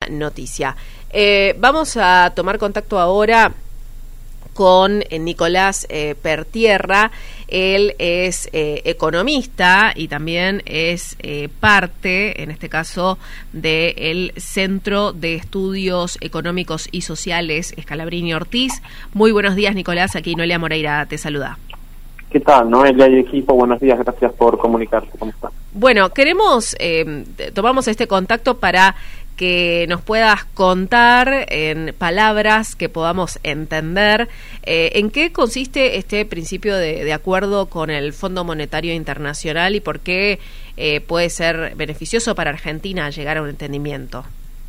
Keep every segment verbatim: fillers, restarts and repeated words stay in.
noticia. Eh, vamos a tomar contacto ahora con eh, Nicolás eh, Pertierra. Él es eh, economista y también es eh, parte, en este caso, del Centro de Estudios Económicos y Sociales Scalabrini Ortiz. Muy buenos días, Nicolás. Aquí Noelia Moreira te saluda. ¿Qué tal, Noelia y equipo? Buenos días, gracias por comunicarse. ¿Cómo están? Bueno, queremos, eh, tomamos este contacto para que nos puedas contar en palabras que podamos entender eh, en qué consiste este principio de, de acuerdo con el Fondo Monetario Internacional y por qué eh, puede ser beneficioso para Argentina llegar a un entendimiento.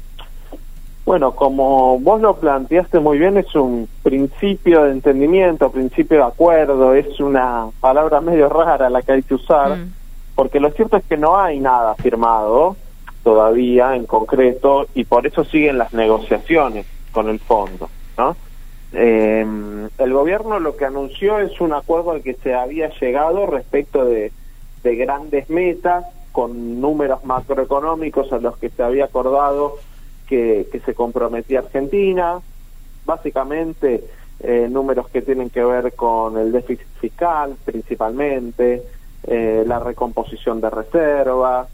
Bueno, como vos lo planteaste muy bien, es un principio de entendimiento, principio de acuerdo, es una palabra medio rara la que hay que usar, mm. porque lo cierto es que no hay nada firmado todavía en concreto y por eso siguen las negociaciones con el fondo, ¿no? Eh, el gobierno lo que anunció es un acuerdo al que se había llegado respecto de, de grandes metas con números macroeconómicos a los que se había acordado que, que se comprometía Argentina, básicamente eh, números que tienen que ver con el déficit fiscal principalmente, eh, la recomposición de reservas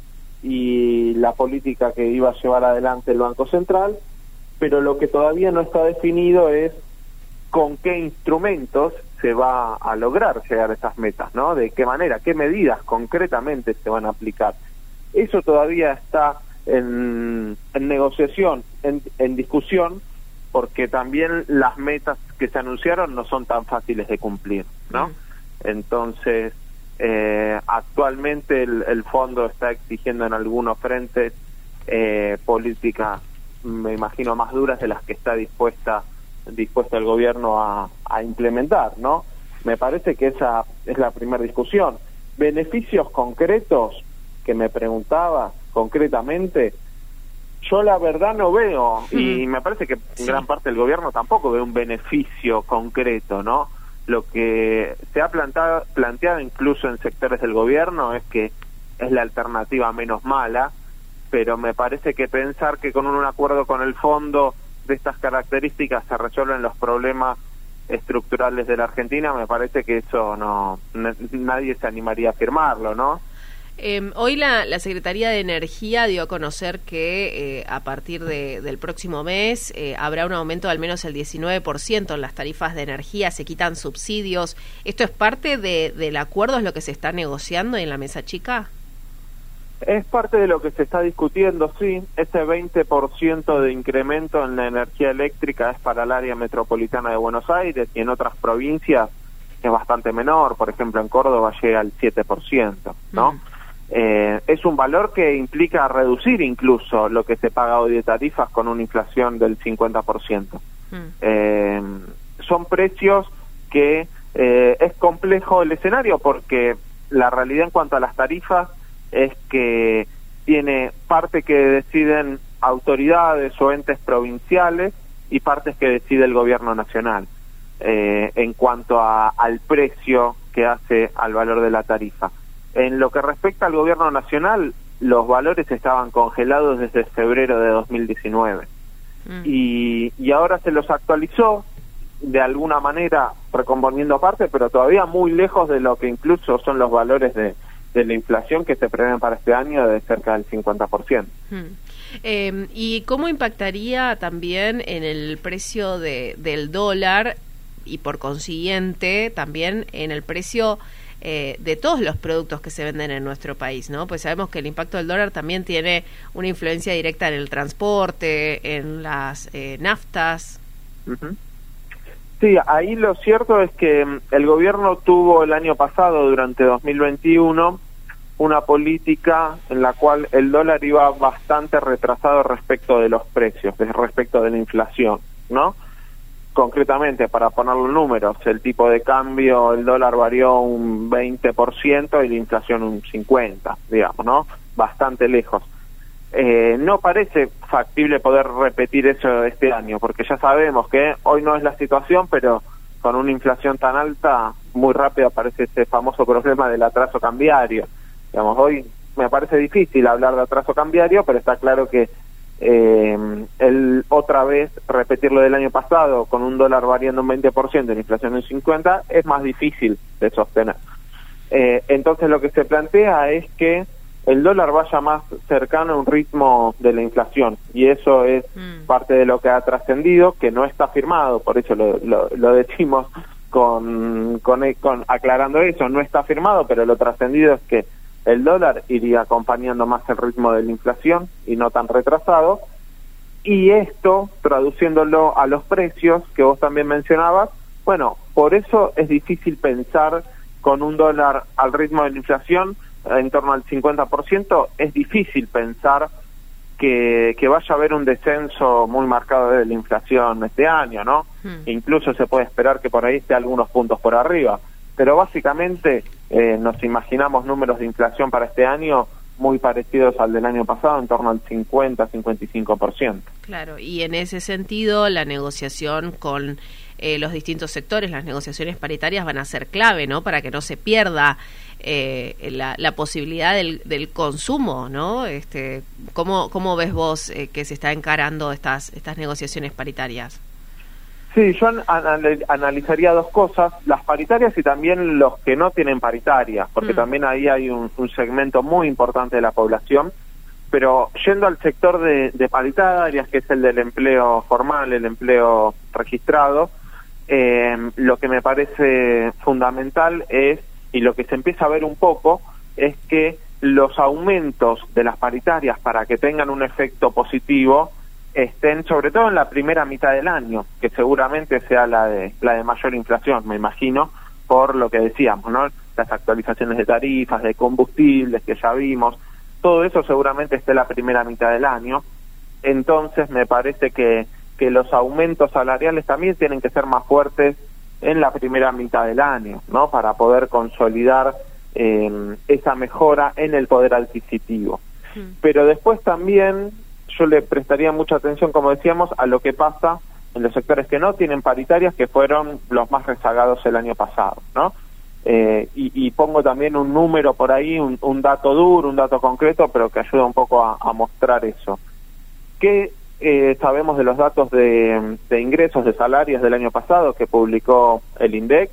y la política que iba a llevar adelante el Banco Central, pero lo que todavía no está definido es con qué instrumentos se va a lograr llegar a esas metas, ¿no? De qué manera, qué medidas concretamente se van a aplicar. Eso todavía está en, en negociación, en, en discusión, porque también las metas que se anunciaron no son tan fáciles de cumplir, ¿no? Mm. Entonces, Eh, actualmente el, el fondo está exigiendo en algunos frentes eh, políticas, me imagino, más duras de las que está dispuesta dispuesta el gobierno a, a implementar, ¿no? Me parece que esa es la primera discusión. Beneficios concretos que me preguntaba concretamente, yo la verdad no veo, mm. y me parece que sí. gran parte del gobierno tampoco ve un beneficio concreto, ¿no? Lo que se ha plantado, planteado incluso en sectores del gobierno es que es la alternativa menos mala, pero me parece que pensar que con un acuerdo con el fondo de estas características se resuelven los problemas estructurales de la Argentina, me parece que eso no, nadie se animaría a firmarlo, ¿no? Eh, hoy la, la Secretaría de Energía dio a conocer que eh, a partir de, del próximo mes eh, habrá un aumento de al menos el diecinueve por ciento en las tarifas de energía, se quitan subsidios. ¿Esto es parte de, del acuerdo, es lo que se está negociando en la mesa chica? Es parte de lo que se está discutiendo, sí. Ese veinte por ciento de incremento en la energía eléctrica es para el área metropolitana de Buenos Aires y en otras provincias es bastante menor. Por ejemplo, en Córdoba llega al siete por ciento, ¿no? Mm. Eh, es un valor que implica reducir incluso lo que se paga hoy de tarifas con una inflación del cincuenta por ciento. Mm. Eh, son precios que eh, es complejo el escenario porque la realidad en cuanto a las tarifas es que tiene parte que deciden autoridades o entes provinciales y partes que decide el gobierno nacional eh, en cuanto a, al precio que hace al valor de la tarifa. En lo que respecta al gobierno nacional, los valores estaban congelados desde febrero de dos mil diecinueve. Mm. Y, y ahora se los actualizó de alguna manera recomponiendo parte, pero todavía muy lejos de lo que incluso son los valores de, de la inflación que se prevén para este año de cerca del cincuenta por ciento. Mm. Eh, ¿Y cómo impactaría también en el precio de, del dólar y por consiguiente también en el precio Eh, de todos los productos que se venden en nuestro país, ¿no? Pues sabemos que el impacto del dólar también tiene una influencia directa en el transporte, en las eh, naftas. Uh-huh. Sí, ahí lo cierto es que el gobierno tuvo el año pasado, durante dos mil veintiuno, una política en la cual el dólar iba bastante retrasado respecto de los precios, respecto de la inflación, ¿no? Concretamente, para poner los números, el tipo de cambio, el dólar varió un veinte por ciento y la inflación un cincuenta por ciento, digamos, ¿no? Bastante lejos. Eh, no parece factible poder repetir eso este año, porque ya sabemos que hoy no es la situación, pero con una inflación tan alta, muy rápido aparece ese famoso problema del atraso cambiario. Digamos, hoy me parece difícil hablar de atraso cambiario, pero está claro que eh, otra vez repetir lo del año pasado con un dólar variando un veinte por ciento y la inflación en cincuenta por ciento es más difícil de sostener. Eh, entonces lo que se plantea es que el dólar vaya más cercano a un ritmo de la inflación, y eso es mm. parte de lo que ha trascendido, que no está firmado, por eso lo, lo, lo decimos con, con, con aclarando eso, no está firmado, pero lo trascendido es que el dólar iría acompañando más el ritmo de la inflación y no tan retrasado, y esto, traduciéndolo a los precios que vos también mencionabas, bueno, por eso es difícil pensar con un dólar al ritmo de la inflación en torno al cincuenta por ciento, es difícil pensar que, que vaya a haber un descenso muy marcado de la inflación este año, ¿no? Hmm. Incluso se puede esperar que por ahí esté algunos puntos por arriba, pero básicamente eh, nos imaginamos números de inflación para este año muy parecidos al del año pasado, en torno al cincuenta a cincuenta y cinco por ciento. Claro, y en ese sentido la negociación con eh, los distintos sectores, las negociaciones paritarias van a ser clave, ¿no? Para que no se pierda eh, la, la posibilidad del, del consumo, ¿no? Este, ¿cómo, cómo ves vos eh, que se está encarando estas, estas negociaciones paritarias? Sí, yo anal analizaría dos cosas, las paritarias y también los que no tienen paritarias, porque mm. también ahí hay un, un segmento muy importante de la población, pero yendo al sector de, de paritarias, que es el del empleo formal, el empleo registrado, eh, lo que me parece fundamental es, y lo que se empieza a ver un poco, es que los aumentos de las paritarias para que tengan un efecto positivo estén sobre todo en la primera mitad del año, que seguramente sea la de la de mayor inflación, me imagino, por lo que decíamos, ¿no? Las actualizaciones de tarifas, de combustibles que ya vimos, todo eso seguramente esté en la primera mitad del año. Entonces me parece que, que los aumentos salariales también tienen que ser más fuertes en la primera mitad del año, ¿no? Para poder consolidar eh, esa mejora en el poder adquisitivo. Sí. Pero después también yo le prestaría mucha atención, como decíamos, a lo que pasa en los sectores que no tienen paritarias, que fueron los más rezagados el año pasado, ¿no? Eh, y, y pongo también un número por ahí, un, un dato duro, un dato concreto, pero que ayuda un poco a, a mostrar eso. ¿Qué eh, sabemos de los datos de, de ingresos, de salarios del año pasado que publicó el INDEC?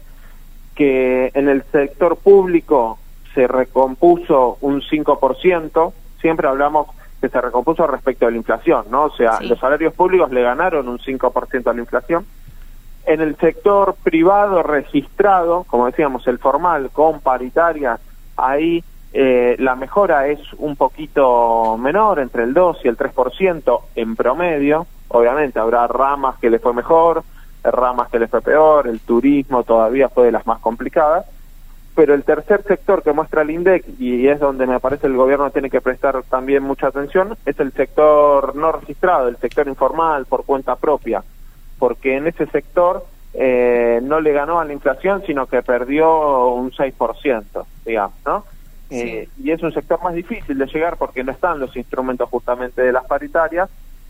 Que en el sector público se recompuso un cinco por ciento, siempre hablamos que se recompuso respecto a la inflación, ¿no? O sea, sí. Los salarios públicos le ganaron un cinco por ciento a la inflación. En el sector privado registrado, como decíamos, el formal con paritarias, ahí eh, la mejora es un poquito menor, entre el dos y el tres por ciento en promedio. Obviamente habrá ramas que le fue mejor, ramas que le fue peor, el turismo todavía fue de las más complicadas. Pero el tercer sector que muestra el INDEC, y es donde me parece el gobierno tiene que prestar también mucha atención, es el sector no registrado, el sector informal por cuenta propia, porque en ese sector eh, no le ganó a la inflación, sino que perdió un seis por ciento, digamos, ¿no? Sí. Eh, y es un sector más difícil de llegar porque no están los instrumentos justamente de las paritarias,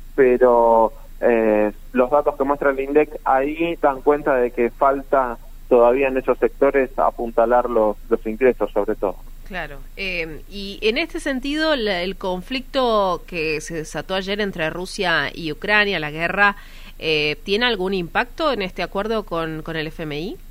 pero eh, los datos que muestra el INDEC ahí dan cuenta de que falta todavía en esos sectores apuntalar los, los ingresos sobre todo. Claro, eh, y en este sentido la, el conflicto que se desató ayer entre Rusia y Ucrania, la guerra, eh, ¿tiene algún impacto en este acuerdo con, con el F M I?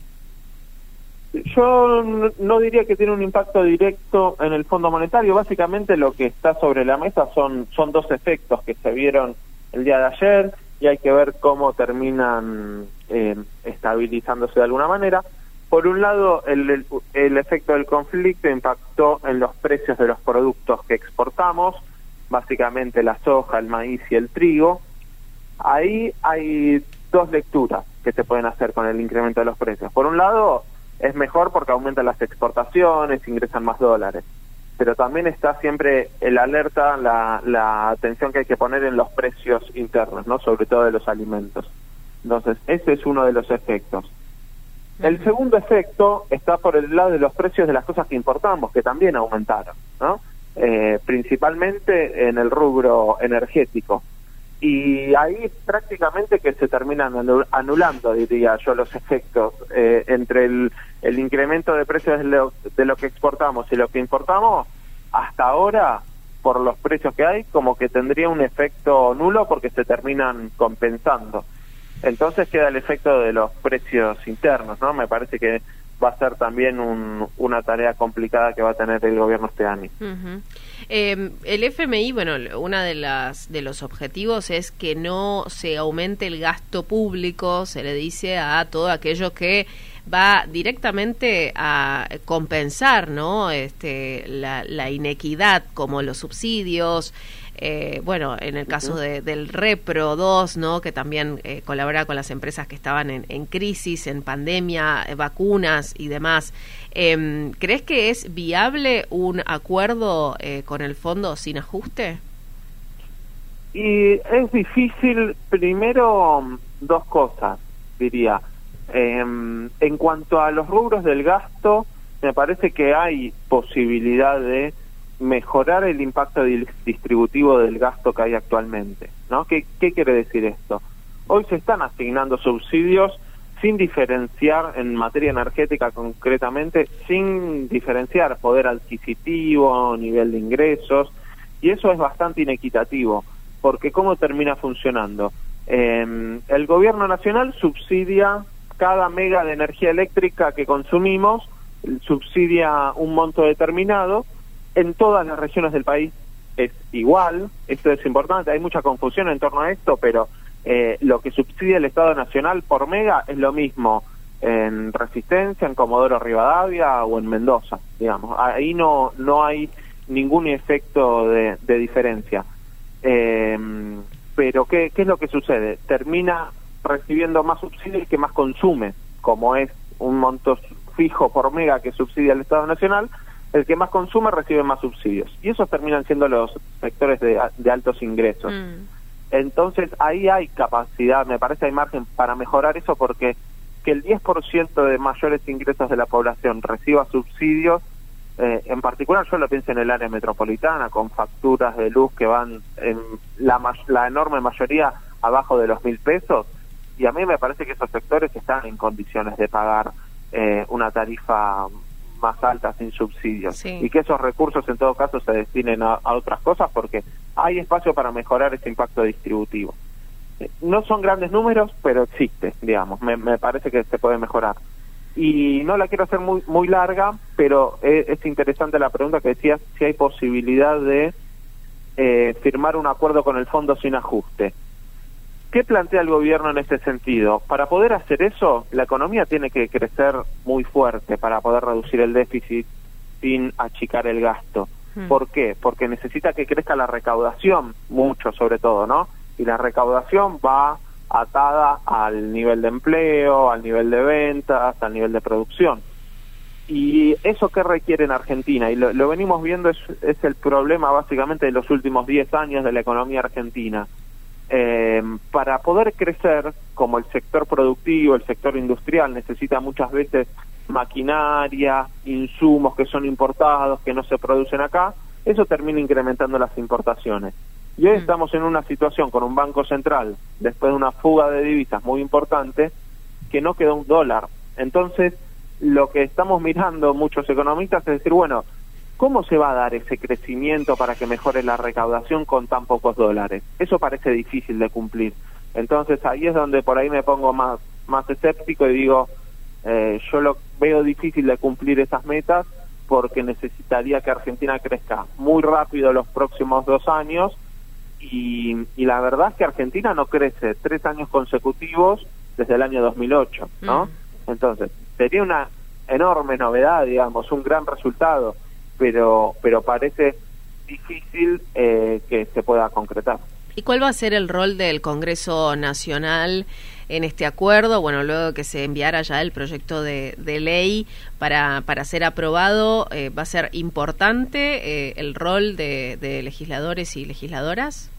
Yo no diría que tiene un impacto directo en el Fondo Monetario. Básicamente lo que está sobre la mesa son, son dos efectos que se vieron el día de ayer y hay que ver cómo terminan eh, estabilizándose de alguna manera. Por un lado, el, el, el efecto del conflicto impactó en los precios de los productos que exportamos, básicamente la soja, el maíz y el trigo. Ahí hay dos lecturas que se pueden hacer con el incremento de los precios. Por un lado, es mejor porque aumentan las exportaciones, ingresan más dólares. Pero también está siempre el alerta, la, la atención que hay que poner en los precios internos, ¿no? Sobre todo de los alimentos. Entonces, ese es uno de los efectos. El segundo efecto está por el lado de los precios de las cosas que importamos, que también aumentaron, ¿no? Eh, principalmente en el rubro energético. Y ahí prácticamente que se terminan anulando, diría yo, los efectos eh, entre el, el incremento de precios de lo, de lo que exportamos y lo que importamos. Hasta ahora por los precios que hay, como que tendría un efecto nulo porque se terminan compensando. Entonces queda el efecto de los precios internos, ¿no? Me parece que va a ser también un, una tarea complicada que va a tener el gobierno este año. Uh-huh. Eh, el F M I, bueno, una de las de los objetivos es que no se aumente el gasto público, se le dice a todo aquello que va directamente a compensar, ¿no? Este, la, la inequidad, como los subsidios. Eh, bueno, en el caso de, del Repro dos, ¿no? Que también eh, colabora con las empresas que estaban en, en crisis, en pandemia, eh, vacunas y demás. Eh, ¿Crees que es viable un acuerdo eh, con el fondo sin ajuste? Y es difícil, primero, dos cosas, diría. Eh, en cuanto a los rubros del gasto, me parece que hay posibilidad de mejorar el impacto distributivo del gasto que hay actualmente, ¿no? ¿Qué, qué quiere decir esto? Hoy se están asignando subsidios sin diferenciar, en materia energética concretamente, sin diferenciar poder adquisitivo, nivel de ingresos, y eso es bastante inequitativo, porque ¿cómo termina funcionando? Eh, el gobierno nacional subsidia cada mega de energía eléctrica que consumimos, subsidia un monto determinado. En todas las regiones del país es igual, esto es importante, hay mucha confusión en torno a esto, pero eh, lo que subsidia el Estado Nacional por mega es lo mismo en Resistencia, en Comodoro Rivadavia o en Mendoza, digamos. Ahí no no hay ningún efecto de, de diferencia. Eh, pero ¿qué, ¿qué es lo que sucede? Termina recibiendo más subsidio el que más consume, como es un monto fijo por mega que subsidia el Estado Nacional. El que más consume recibe más subsidios. Y esos terminan siendo los sectores de, de altos ingresos. Mm. Entonces, ahí hay capacidad, me parece hay margen para mejorar eso, porque que el diez por ciento de mayores ingresos de la población reciba subsidios, eh, en particular yo lo pienso en el área metropolitana, con facturas de luz que van en la, la enorme mayoría abajo de los mil pesos, y a mí me parece que esos sectores están en condiciones de pagar eh, una tarifa más alta sin subsidios, sí. Y que esos recursos en todo caso se destinen a, a otras cosas, porque hay espacio para mejorar ese impacto distributivo. Eh, no son grandes números, pero existe, digamos, me, me parece que se puede mejorar. Y no la quiero hacer muy muy larga, pero es, es interesante la pregunta que decías, si hay posibilidad de eh, firmar un acuerdo con el fondo sin ajuste. ¿Qué plantea el gobierno en este sentido? Para poder hacer eso, la economía tiene que crecer muy fuerte para poder reducir el déficit sin achicar el gasto. Hmm. ¿Por qué? Porque necesita que crezca la recaudación, mucho sobre todo, ¿no? Y la recaudación va atada al nivel de empleo, al nivel de ventas, al nivel de producción. ¿Y eso qué requiere en Argentina? Y lo, lo venimos viendo, es, es el problema básicamente de los últimos diez años de la economía argentina. Eh, para poder crecer, como el sector productivo, el sector industrial necesita muchas veces maquinaria, insumos que son importados, que no se producen acá, eso termina incrementando las importaciones. Y hoy mm. estamos en una situación con un banco central, después de una fuga de divisas muy importante, que no quedó un dólar. Entonces, lo que estamos mirando muchos economistas es decir, bueno, ¿cómo se va a dar ese crecimiento para que mejore la recaudación con tan pocos dólares? Eso parece difícil de cumplir. Entonces ahí es donde por ahí me pongo más más escéptico y digo, eh, yo lo veo difícil de cumplir esas metas porque necesitaría que Argentina crezca muy rápido los próximos dos años y, y la verdad es que Argentina no crece tres años consecutivos desde el año dos mil ocho, ¿no? Mm. Entonces sería una enorme novedad, digamos, un gran resultado, pero pero parece difícil eh, que se pueda concretar. ¿Y cuál va a ser el rol del Congreso Nacional en este acuerdo? Bueno, luego de que se enviara ya el proyecto de, de ley para, para ser aprobado, eh, ¿va a ser importante eh, el rol de, de legisladores y legisladoras?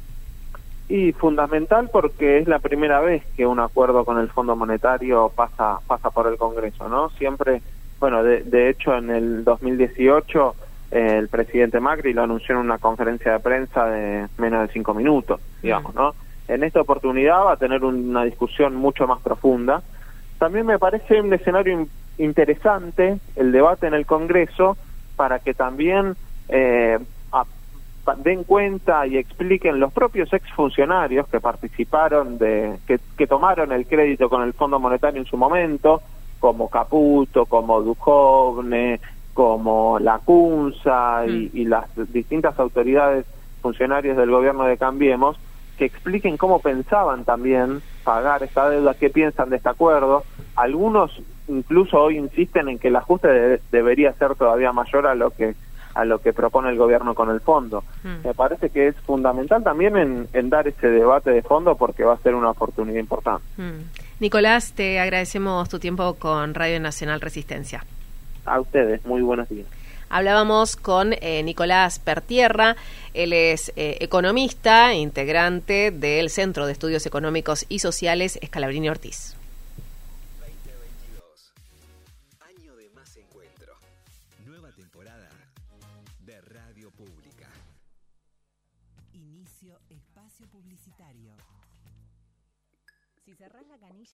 Y fundamental porque es la primera vez que un acuerdo con el Fondo Monetario pasa pasa por el Congreso, ¿no? Siempre, bueno, de, de hecho en el dos mil dieciocho eh, el presidente Macri lo anunció en una conferencia de prensa de menos de cinco minutos, digamos, ¿no? En esta oportunidad va a tener una discusión mucho más profunda. También me parece un escenario in- interesante el debate en el Congreso para que también eh, a, den cuenta y expliquen los propios exfuncionarios que participaron de, que, que tomaron el crédito con el Fondo Monetario en su momento, como Caputo, como Duhovne, como la Cunza y, mm. y las distintas autoridades funcionarios del gobierno de Cambiemos, que expliquen cómo pensaban también pagar esta deuda, qué piensan de este acuerdo. Algunos incluso hoy insisten en que el ajuste de, debería ser todavía mayor a lo que a lo que propone el gobierno con el fondo. Mm. Me parece que es fundamental también en, en dar ese debate de fondo, porque va a ser una oportunidad importante. Mm. Nicolás, te agradecemos tu tiempo con Radio Nacional Resistencia. A ustedes, muy buenos días. Hablábamos con eh, Nicolás Pertierra, él es eh, economista, integrante del Centro de Estudios Económicos y Sociales Scalabrini Ortiz. veinte veintidós, año de más encuentro, nueva temporada de Radio Pública. Inicio espacio publicitario. Si cerrás la canilla